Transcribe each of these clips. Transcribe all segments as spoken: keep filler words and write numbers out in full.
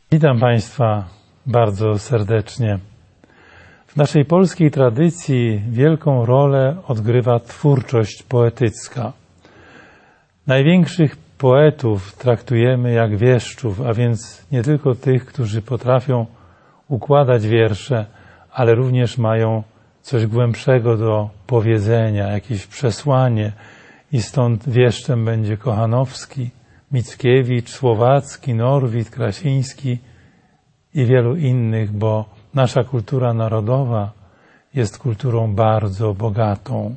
Witam Państwa bardzo serdecznie. W naszej polskiej tradycji wielką rolę odgrywa twórczość poetycka. Największych poetów traktujemy jak wieszczów, a więc nie tylko tych, którzy potrafią układać wiersze, ale również mają coś głębszego do powiedzenia, jakieś przesłanie i stąd wieszczem będzie Kochanowski, Mickiewicz, Słowacki, Norwid, Krasiński i wielu innych, bo nasza kultura narodowa jest kulturą bardzo bogatą.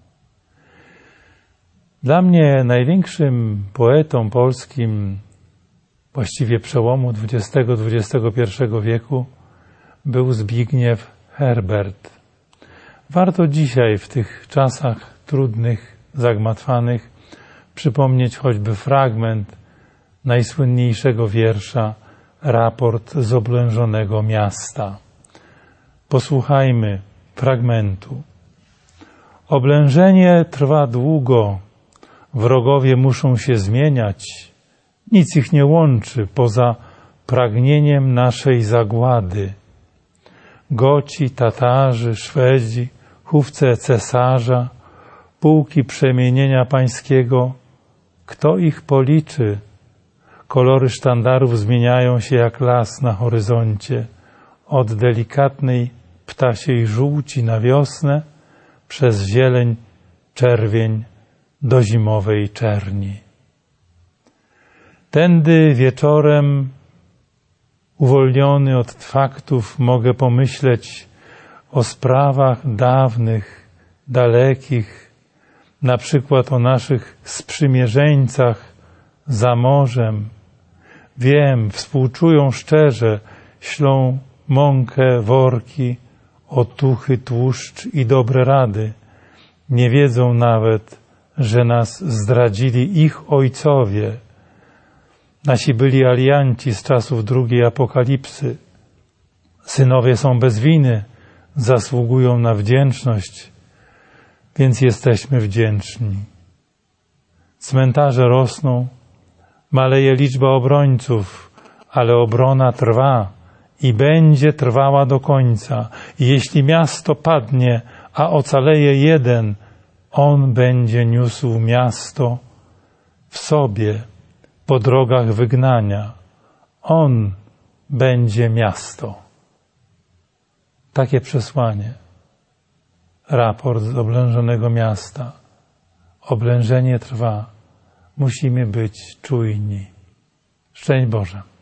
Dla mnie największym poetą polskim właściwie przełomu dwudziestego do dwudziestego pierwszego wieku był Zbigniew Herbert. Warto dzisiaj w tych czasach trudnych, zagmatwanych przypomnieć choćby fragment najsłynniejszego wiersza Raport z oblężonego miasta. Posłuchajmy fragmentu. Oblężenie trwa długo, wrogowie muszą się zmieniać, nic ich nie łączy poza pragnieniem naszej zagłady. Goci, Tatarzy, Szwedzi, chówce cesarza, pułki przemienienia pańskiego, kto ich policzy? Kolory sztandarów zmieniają się jak las na horyzoncie, od delikatnej ptasiej żółci na wiosnę, przez zieleń, czerwień do zimowej czerni. Tędy wieczorem, uwolniony od faktów, mogę pomyśleć o sprawach dawnych, dalekich, na przykład o naszych sprzymierzeńcach za morzem. Wiem, współczują szczerze, ślą mąkę, worki, otuchy, tłuszcz i dobre rady. Nie wiedzą nawet, że nas zdradzili ich ojcowie. Nasi byli alianci z czasów drugiej apokalipsy. Synowie są bez winy, zasługują na wdzięczność, więc jesteśmy wdzięczni. Cmentarze rosną, maleje liczba obrońców, ale obrona trwa i będzie trwała do końca. I jeśli miasto padnie, a ocaleje jeden, on będzie niósł miasto w sobie po drogach wygnania. On będzie miasto. Takie przesłanie. Raport z oblężonego miasta. Oblężenie trwa. Musimy być czujni. Szczęść Boże.